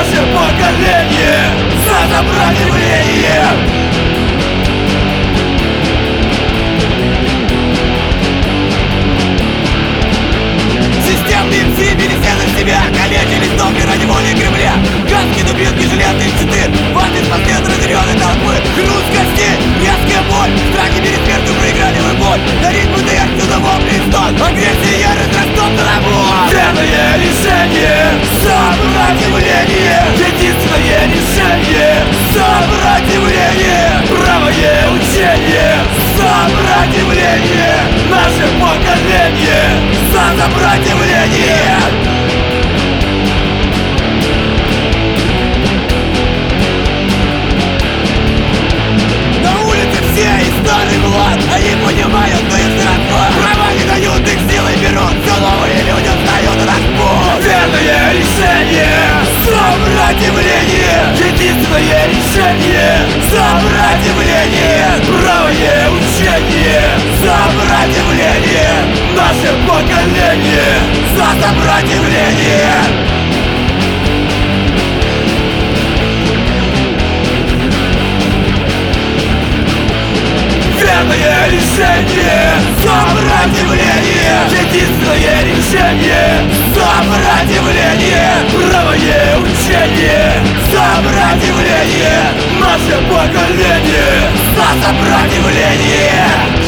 Наше поколение за сопротивление. Системные МС били стены в себя, калечились долго ради воли Кремля. Гадкие дубинки, железные щиты, ваты спасли от разъяренной толпы. Хруст костей, резкая боль, страхи перед смертью проиграли вы бой. На ритм ДР всюду вопли и стон, агрессия, ярость растут на набор. Верное решение, сопротивление. Единственное решение, сопротивление. Правое учение, сопротивление. Наше поколение за сопротивление. На улице все из старый влад, они понимают, но их средства права не дают, их силой берут, все новые люди встают на распут. Верное решение, сопротивление. Единственное решение, сопротивление. Правое учение, сопротивление. Наше поколение за сопротивление. Верное решение, сопротивление. Единственное решение, сопротивление. Правое учение, сопротивление. Наше поколение за сопротивление.